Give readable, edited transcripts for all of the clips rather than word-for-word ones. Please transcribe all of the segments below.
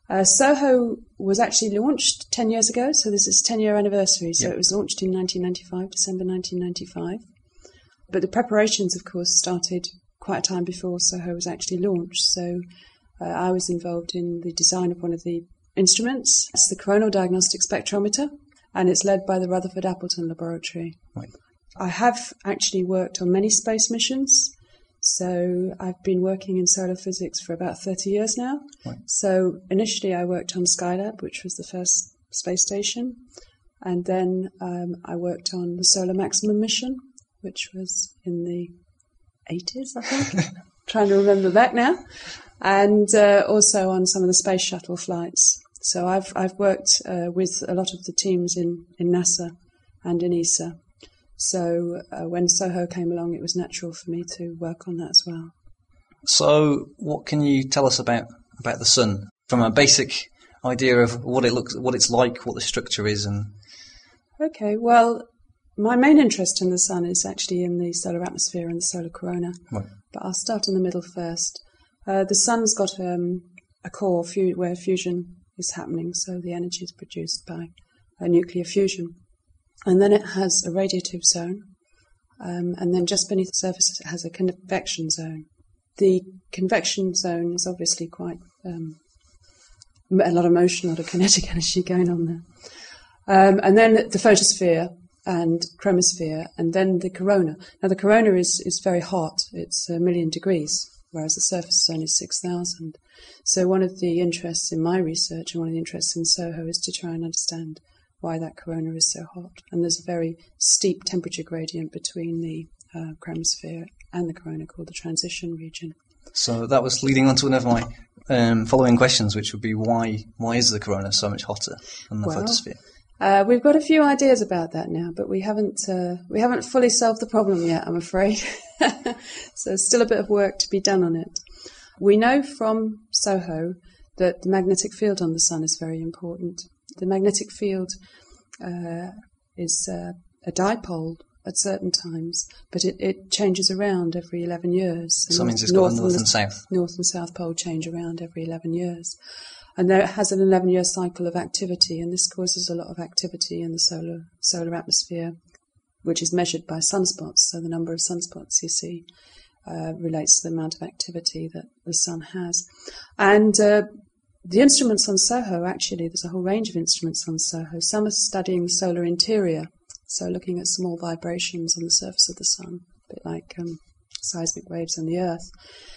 Soho was actually launched 10 years ago, so this is 10-year anniversary. So It was launched in 1995, December 1995. But the preparations, of course, started quite a time before Soho was actually launched. So I was involved in the design of one of the instruments. It's the Coronal Diagnostic Spectrometer, and it's led by the Rutherford Appleton Laboratory. Right. I have actually worked on many space missions. So I've been working in solar physics for about 30 years now. Right. So initially I worked on Skylab, which was the first space station. And then I worked on the Solar Maximum mission, which was in the 80s, I think. Trying to remember back now. And also on some of the space shuttle flights. So I've worked with a lot of the teams in NASA and in ESA. So when Soho came along, it was natural for me to work on that as well. So what can you tell us about the sun from a basic idea of what it's like, what the structure is? Okay, well, my main interest in the sun is actually in the solar atmosphere and the solar corona. Right. But I'll start in the middle first. The sun's got a core where fusion is happening, so the energy is produced by nuclear fusion. And then it has a radiative zone, and then just beneath the surface it has a convection zone. The convection zone is obviously quite a lot of motion, a lot of kinetic energy going on there. And then the photosphere and chromosphere, and then the corona. Now the corona is very hot, it's 1 million degrees, whereas the surface zone is 6,000. So one of the interests in my research and one of the interests in SOHO is to try and understand why that corona is so hot. And there's a very steep temperature gradient between the chromosphere and the corona called the transition region. So that was leading on to one of my following questions, which would be why is the corona so much hotter than the photosphere? We've got a few ideas about that now, but we haven't fully solved the problem yet, I'm afraid. So there's still a bit of work to be done on it. We know from SOHO that the magnetic field on the sun is very important. The magnetic field is a dipole at certain times, but it changes around every 11 years. So it means it's got a north and south. North and south pole change around every 11 years. And there it has an 11-year cycle of activity, and this causes a lot of activity in the solar atmosphere, which is measured by sunspots. So the number of sunspots you see relates to the amount of activity that the sun has. And the instruments on SOHO, actually, there's a whole range of instruments on SOHO. Some are studying the solar interior, so looking at small vibrations on the surface of the sun, a bit like seismic waves on the Earth,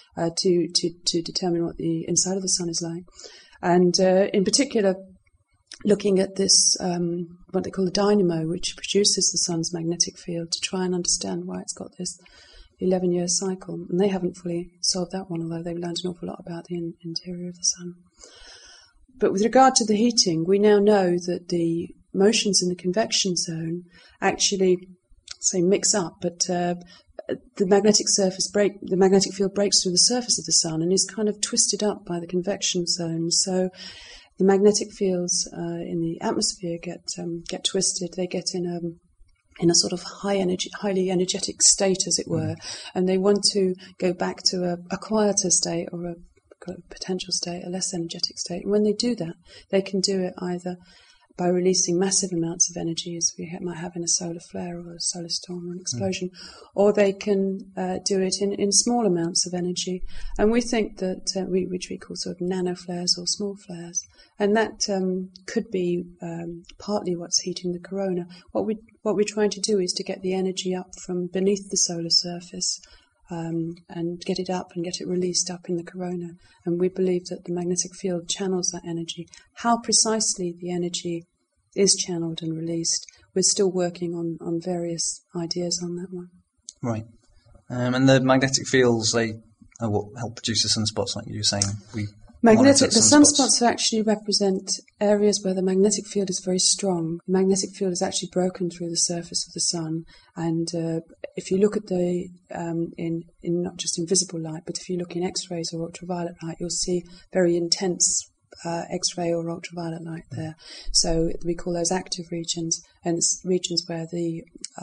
to determine what the inside of the sun is like. And in particular, looking at this, what they call the dynamo, which produces the sun's magnetic field, to try and understand why it's got this 11-year cycle. And they haven't fully solved that one, although they've learned an awful lot about the interior of the sun. But with regard to the heating, we now know that the motions in the convection zone actually, say, mix up, but the magnetic field breaks through the surface of the sun and is kind of twisted up by the convection zone. So the magnetic fields in the atmosphere get twisted. They get in a sort of highly energetic state, as it were, and they want to go back to a quieter state or a potential state, a less energetic state. And when they do that, they can do it either by releasing massive amounts of energy, as we might have in a solar flare or a solar storm or an explosion, or they can do it in small amounts of energy. And we think that, which we call sort of nano flares or small flares, and that could be partly what's heating the corona. What we're trying to do is to get the energy up from beneath the solar surface and get it up and get it released up in the corona. And we believe that the magnetic field channels that energy. How precisely the energy is channeled and released, we're still working on various ideas on that one. Right. And the magnetic fields, they are what help produce the sunspots, like you were saying. The sunspots actually represent areas where the magnetic field is very strong. The magnetic field is actually broken through the surface of the sun, and if you look at in not just in visible light, but if you look in X-rays or ultraviolet light, you'll see very intense X-ray or ultraviolet light there. So we call those active regions, and it's regions where the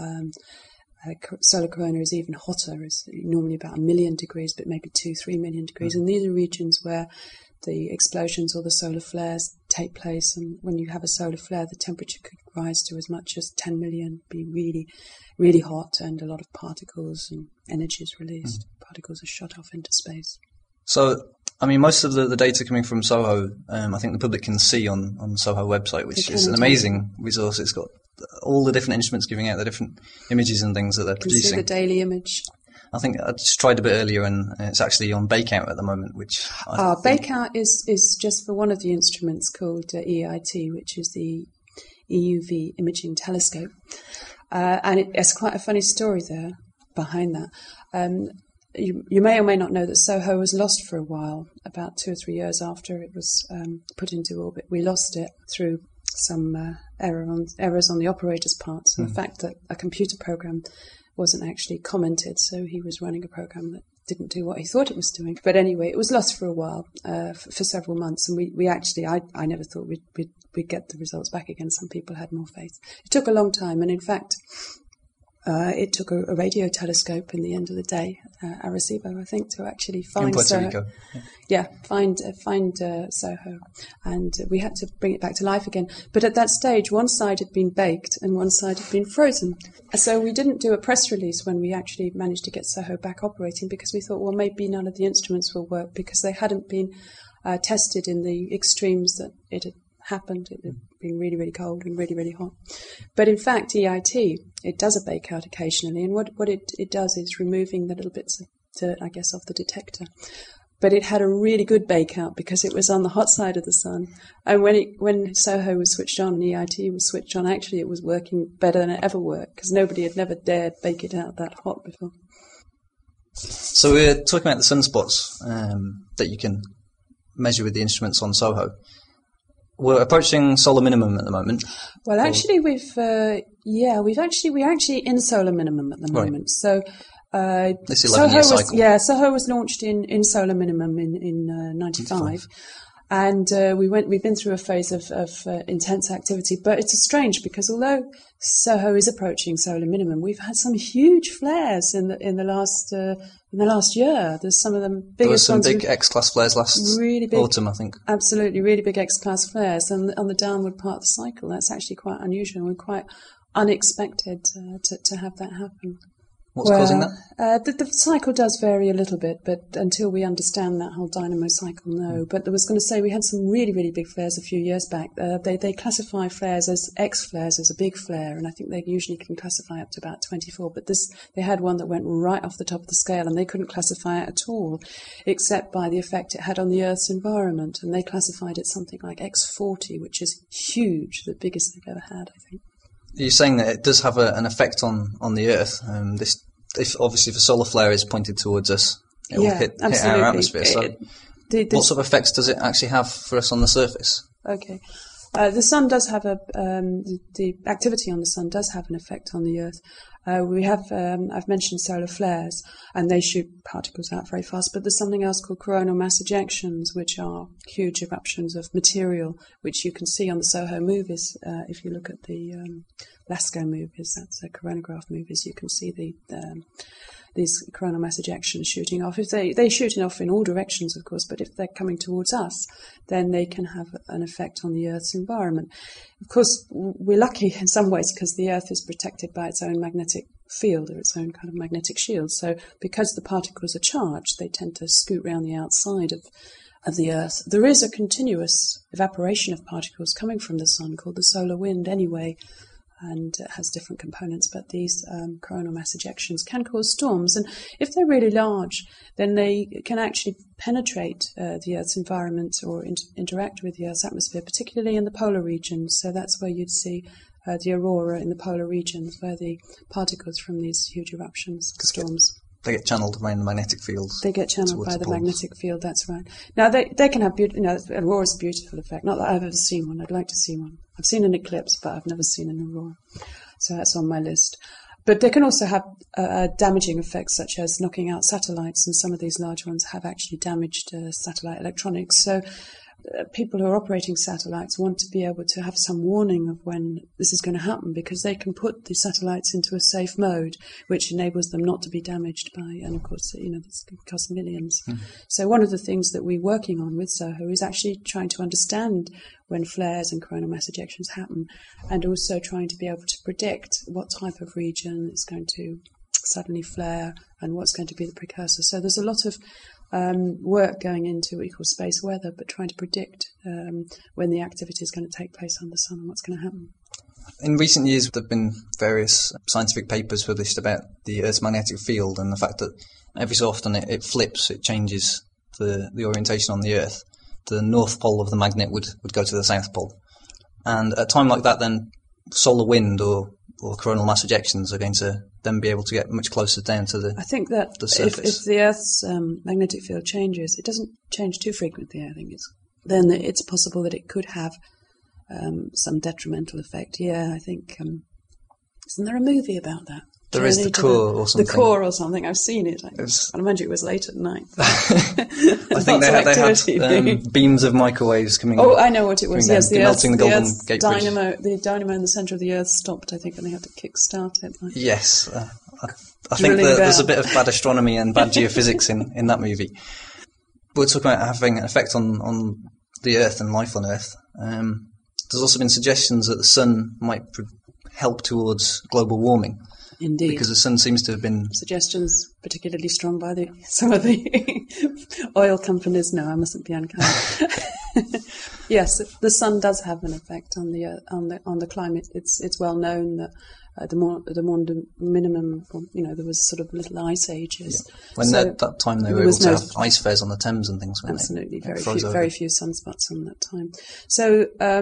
solar corona is even hotter. It's normally about 1 million degrees, but maybe 2-3 million degrees, and these are regions where the explosions or the solar flares take place. And when you have a solar flare, the temperature could rise to as much as 10 million, be really, really hot, and a lot of particles and energy is released. Particles are shot off into space. So, I mean, most of the data coming from SOHO, I think the public can see on the SOHO website, which is an amazing resource. It's got all the different instruments giving out the different images and things that they're producing. See the daily image. I think I just tried a bit earlier, and it's actually on Bakeout at the moment, which Bakeout is just for one of the instruments called EIT, which is the EUV Imaging Telescope. And it's quite a funny story there behind that. You may or may not know that SOHO was lost for a while, about 2 or 3 years after it was put into orbit. We lost it through some errors on the operator's part. So the fact that a computer program wasn't actually commented, so he was running a program that didn't do what he thought it was doing. But anyway, it was lost for a while, for several months, and we actually, I never thought we'd get the results back again. Some people had more faith. It took a long time, and in fact, it took a radio telescope in the end of the day, Arecibo, I think, to actually find SOHO. Find SOHO, and we had to bring it back to life again. But at that stage, one side had been baked and one side had been frozen. So we didn't do a press release when we actually managed to get SOHO back operating, because we thought, well, maybe none of the instruments will work because they hadn't been tested in the extremes that it had happened. It had been really, really cold and really, really hot. But in fact, EIT, it does a bake out occasionally, and what it does is removing the little bits of dirt, I guess, off the detector. But it had a really good bake out because it was on the hot side of the sun. And when SOHO was switched on and EIT was switched on, actually it was working better than it ever worked, because nobody had never dared bake it out that hot before. So we're talking about the sunspots that you can measure with the instruments on SOHO. We're approaching solar minimum at the moment. Well, actually, we're actually in solar minimum at the moment. Right. So, this 11-year cycle. SOHO was launched in solar minimum in 95. And we've been through a phase of intense activity, but it's strange because although SOHO is approaching solar minimum, we've had some huge flares in the last year. There's some of them biggest. There were some big X-class flares last autumn, I think. Absolutely, really big X-class flares, and on the downward part of the cycle, that's actually quite unusual and quite unexpected to have that happen. What's causing that? The cycle does vary a little bit, but until we understand that whole dynamo cycle, no. But I was going to say we had some really, really big flares a few years back. They classify flares as X flares as a big flare, and I think they usually can classify up to about 24. But they had one that went right off the top of the scale, and they couldn't classify it at all, except by the effect it had on the Earth's environment, and they classified it something like X40, which is huge, the biggest they've ever had, I think. You're saying that it does have an effect on the Earth. If obviously if a solar flare is pointed towards us, it will hit our atmosphere. So what sort of effects does it actually have for us on the surface? Okay. The sun does have the activity on the sun does have an effect on the Earth. We have, I've mentioned solar flares, and they shoot particles out very fast, but there's something else called coronal mass ejections, which are huge eruptions of material, which you can see on the SOHO movies. If you look at the LASCO movies, that's the coronagraph movies, you can see these coronal mass ejections shooting off. If they shoot off in all directions, of course, but if they're coming towards us, then they can have an effect on the Earth's environment. Of course, we're lucky in some ways because the Earth is protected by its own magnetic field or its own kind of magnetic shield. So because the particles are charged, they tend to scoot round the outside of the Earth. There is a continuous evaporation of particles coming from the sun called the solar wind anyway, and it has different components, but these coronal mass ejections can cause storms, and if they're really large, then they can actually penetrate the Earth's environment or interact with the Earth's atmosphere, particularly in the polar regions. So that's where you'd see the aurora in the polar regions, where the particles from these huge eruptions, storms. They get channeled by the magnetic field. They get channeled by the magnetic field, that's right. Now, they can have aurora's a beautiful effect. Not that I've ever seen one. I'd like to see one. I've seen an eclipse, but I've never seen an aurora. So that's on my list. But they can also have damaging effects, such as knocking out satellites, and some of these large ones have actually damaged satellite electronics. So people who are operating satellites want to be able to have some warning of when this is going to happen, because they can put the satellites into a safe mode, which enables them not to be damaged by, and of course, this could cost millions. So one of the things that we're working on with SOHO is actually trying to understand when flares and coronal mass ejections happen, and also trying to be able to predict what type of region is going to suddenly flare and what's going to be the precursor. So there's a lot of work going into what we call space weather, but trying to predict when the activity is going to take place on the sun and what's going to happen. In recent years, there have been various scientific papers published about the Earth's magnetic field and the fact that every so often it flips, it changes the orientation on the Earth. The north pole of the magnet would go to the south pole. And at a time like that, then solar wind or coronal mass ejections are going to then be able to get much closer down to the surface. I think that if the Earth's magnetic field changes, it doesn't change too frequently, I think. Then it's possible that it could have some detrimental effect. Yeah, I think, isn't there a movie about that? There is The Core or something. The Core or something. I've seen it. I imagine it was late at night. I think they had beams of microwaves coming. Oh, I know what it was. Yes, melting the Golden Gate Bridge. The dynamo in the centre of the Earth stopped, I think, and they had to kick-start it. Yes. I think there's a bit of bad astronomy and bad geophysics in that movie. We're talking about having an effect on the Earth and life on Earth. There's also been suggestions that the sun might help towards global warming. Indeed. Because the sun seems to have been... Suggestions particularly strong by some of the oil companies. No, I mustn't be unkind. Yes, the sun does have an effect on the climate. It's well known that the minimum, there was sort of little ice ages. Yeah. When that time they were able to have ice fairs on the Thames and things, weren't absolutely, they? Very few sunspots on that time. So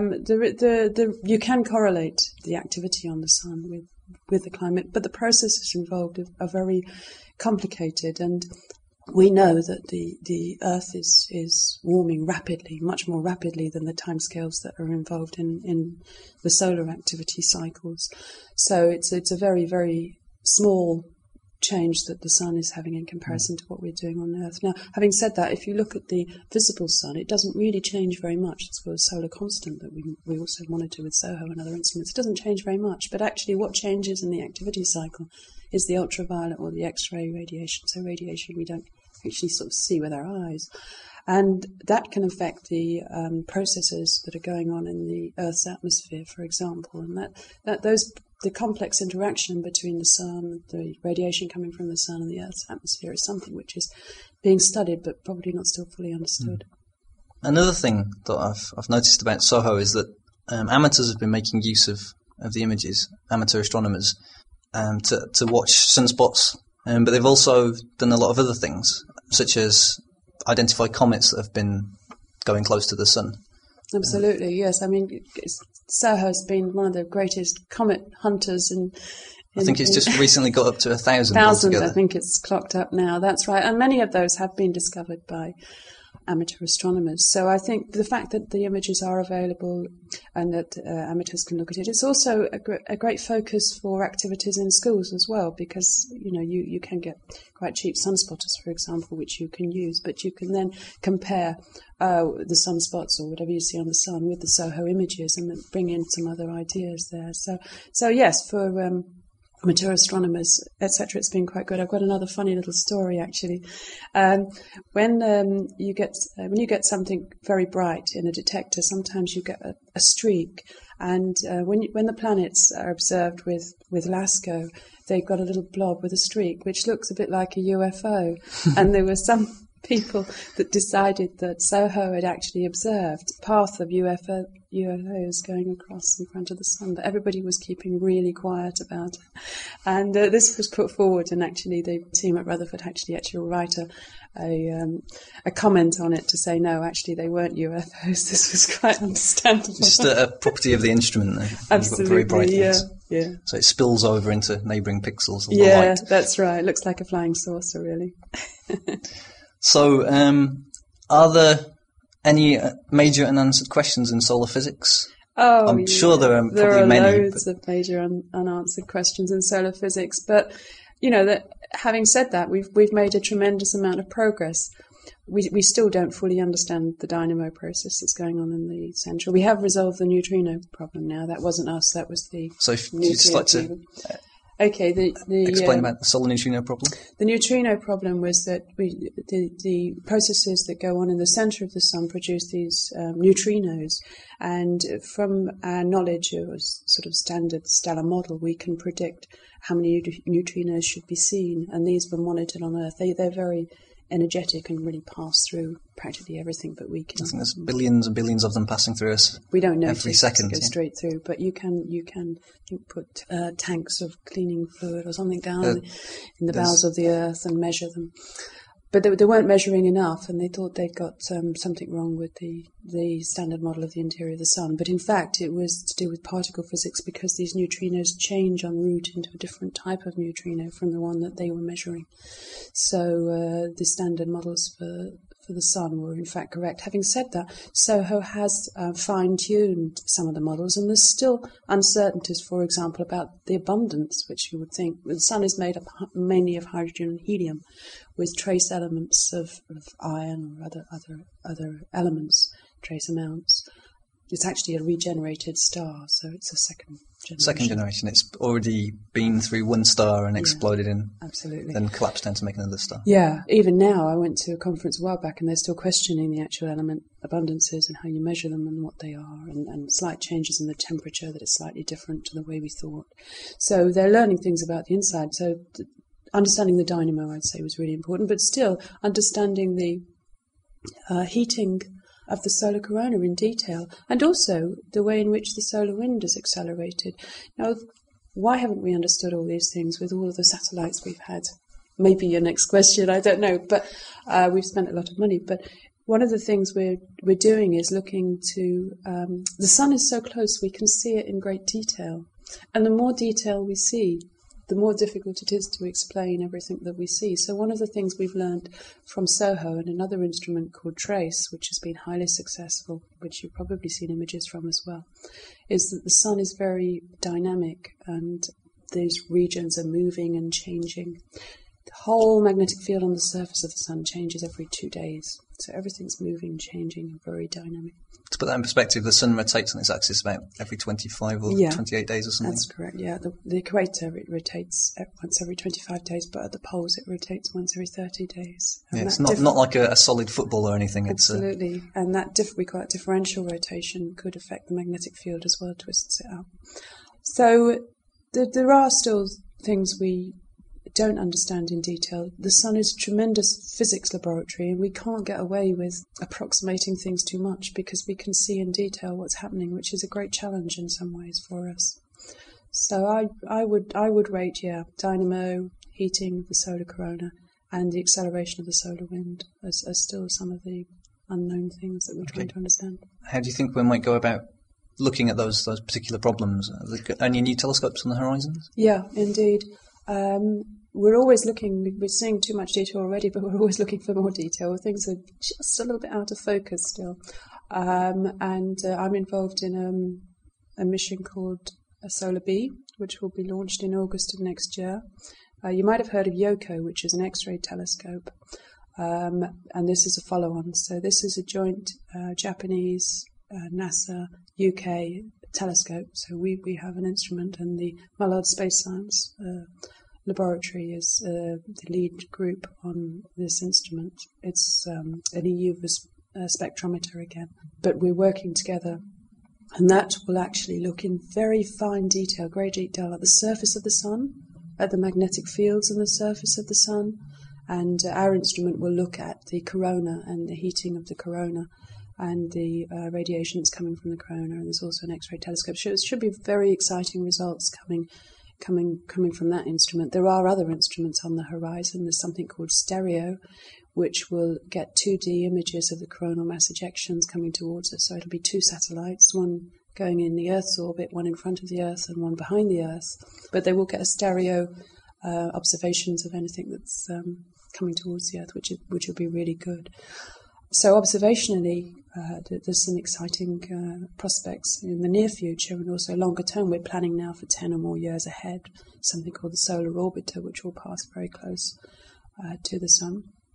you can correlate the activity on the sun with the climate, but the processes involved are very complicated, and we know that the Earth is warming rapidly, much more rapidly than the timescales that are involved in the solar activity cycles. So it's a very, very small change that the sun is having in comparison to what we're doing on Earth. Now, having said that, if you look at the visible sun, it doesn't really change very much. It's called a solar constant that we also monitor with SOHO and other instruments. It doesn't change very much, but actually what changes in the activity cycle is the ultraviolet or the X-ray radiation. So radiation we don't actually sort of see with our eyes. And that can affect the processes that are going on in the Earth's atmosphere, for example, and the complex interaction between the sun, the radiation coming from the sun and the Earth's atmosphere is something which is being studied but probably not still fully understood. Another thing that I've noticed about SOHO is that amateurs have been making use of the images, amateur astronomers, to watch sunspots, but they've also done a lot of other things, such as identify comets that have been going close to the sun. Absolutely, yes. I mean, SOHO's been one of the greatest comet hunters I think it's just recently got up to 1,000 altogether. I think it's clocked up now, that's right. And many of those have been discovered by amateur astronomers. So I think the fact that the images are available and that amateurs can look at it, it's also a great focus for activities in schools as well, because you can get quite cheap sunspotters, for example, which you can use, but you can then compare the sunspots or whatever you see on the sun with the SOHO images and bring in some other ideas there. So yes, for amateur astronomers, etc., it's been quite good. I've got another funny little story actually. When you get something very bright in a detector, sometimes you get a streak, and when the planets are observed with LASCO, they've got a little blob with a streak, which looks a bit like a UFO. And there were some people that decided that SOHO had actually observed a path of UFOs going across in front of the sun, but everybody was keeping really quiet about it. And this was put forward, and actually the team at Rutherford actually write a comment on it to say, no, actually they weren't UFOs. This was quite understandable. It's just a property of the instrument, though. Absolutely, very bright yeah. So it spills over into neighbouring pixels of the light. Yeah, that's right. It looks like a flying saucer, really. So, are there any major unanswered questions in solar physics? Oh, I'm sure there are probably there are many. Loads of major unanswered questions in solar physics, but having said that, we've made a tremendous amount of progress. we still don't fully understand the dynamo process that's going on in the centre. We have resolved the neutrino problem now. That wasn't us. That was the So if you'd just like to explain about the solar neutrino problem. The neutrino problem was that the processes that go on in the centre of the sun produce these neutrinos, and from our knowledge of a sort of standard stellar model, we can predict how many neutrinos should be seen, and these were monitored on Earth. They're very energetic and really pass through practically everything, but we can. I think there's billions and billions of them passing through us. We don't know every second. Go straight through, but you can put tanks of cleaning fluid or something down in the bowels of the Earth and measure them. But they weren't measuring enough, and they thought they'd got something wrong with the standard model of the interior of the sun. But in fact, it was to do with particle physics, because these neutrinos change en route into a different type of neutrino from the one that they were measuring. So the standard models for the sun were in fact correct. Having said that, SOHO has fine-tuned some of the models, and there's still uncertainties, for example, about the abundance, which you would think the sun is made up mainly of hydrogen and helium, with trace elements of iron or other elements, trace amounts. It's actually a regenerated star, so it's a second generation. Second generation. It's already been through one star and exploded then collapsed down to make another star. Yeah, even now, I went to a conference a while back, and they're still questioning the actual element abundances and how you measure them and what they are, and slight changes in the temperature, that it's slightly different to the way we thought. So they're learning things about the inside. So understanding the dynamo, I'd say, was really important, but still understanding the heating of the solar corona in detail, and also the way in which the solar wind is accelerated. Now, why haven't we understood all these things with all of the satellites we've had? Maybe your next question, I don't know, but we've spent a lot of money. But one of the things we're doing is looking to the sun is so close we can see it in great detail, and the more detail we see, the more difficult it is to explain everything that we see. So one of the things we've learned from SOHO and another instrument called TRACE, which has been highly successful, which you've probably seen images from as well, is that the sun is very dynamic, and these regions are moving and changing. The whole magnetic field on the surface of the sun changes every 2 days. So everything's moving, changing, and very dynamic. To put that in perspective, the sun rotates on its axis about every 25 or 28 days or something. That's correct, yeah. The equator, it rotates once every 25 days, but at the poles it rotates once every 30 days. And it's not like a solid football or anything. Absolutely. And that we call it differential rotation, could affect the magnetic field as well, twists it up. So there are still things we don't understand in detail. The sun is a tremendous physics laboratory, and we can't get away with approximating things too much, because we can see in detail what's happening, which is a great challenge in some ways for us. So I would rate dynamo, heating the solar corona, and the acceleration of the solar wind as still some of the unknown things that we're trying to understand. How do you think we might go about looking at those particular problems? Are there any new telescopes on the horizons? Yeah, indeed. We're always looking, we're seeing too much detail already, but we're always looking for more detail. Things are just a little bit out of focus still. And I'm involved in a mission called Solar B, which will be launched in August of next year. You might have heard of YOKO, which is an X-ray telescope. And this is a follow-on. So this is a joint Japanese, NASA, UK telescope. So we have an instrument, and the Mullard Space Science Laboratory is the lead group on this instrument. It's an EU spectrometer again, but we're working together, and that will actually look in very fine detail, great detail, at the surface of the sun, at the magnetic fields on the surface of the sun, and our instrument will look at the corona and the heating of the corona and the radiation that's coming from the corona, and there's also an X-ray telescope. So it should be very exciting results coming from that instrument. There are other instruments on the horizon. There's something called STEREO, which will get 2D images of the coronal mass ejections coming towards us. So it'll be 2 satellites, one going in the Earth's orbit, one in front of the Earth and one behind the Earth. But they will get a stereo observations of anything that's coming towards the Earth, which will be really good. So observationally, there's some exciting prospects in the near future, and also longer term. We're planning now for 10 or more years ahead, something called the Solar Orbiter, which will pass very close to the Sun.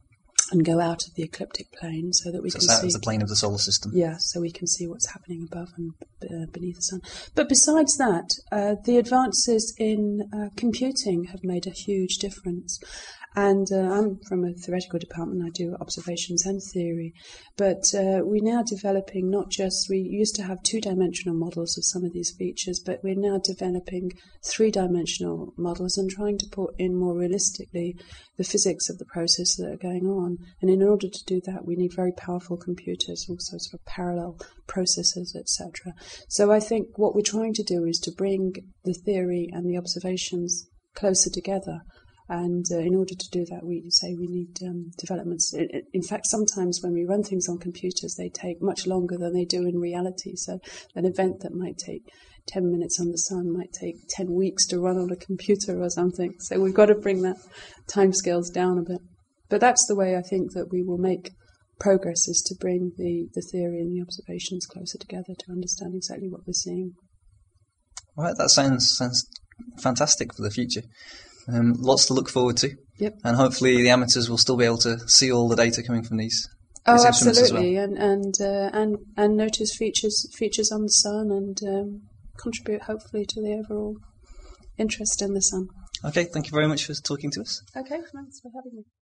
and go out of the ecliptic plane so that we can see... out of the plane of the solar system. Yeah, so we can see what's happening above and beneath the sun. But besides that, the advances in computing have made a huge difference. And I'm from a theoretical department, I do observations and theory, but we're now developing not just, we used to have two-dimensional models of some of these features, but we're now developing three-dimensional models and trying to put in more realistically the physics of the processes that are going on. And in order to do that, we need very powerful computers, also sort of parallel processors, etc. So I think what we're trying to do is to bring the theory and the observations closer together. And in order to do that, we need developments. In fact, sometimes when we run things on computers, they take much longer than they do in reality. So an event that might take 10 minutes on the sun might take 10 weeks to run on a computer or something. So we've got to bring that timescales down a bit. But that's the way I think that we will make progress, is to bring the theory and the observations closer together to understand exactly what we're seeing. Right, that sounds fantastic for the future. Lots to look forward to. Yep. And hopefully the amateurs will still be able to see all the data coming from these instruments absolutely. As well. And notice features on the sun and contribute hopefully to the overall interest in the sun. Okay, thank you very much for talking to us. Okay, thanks for having me.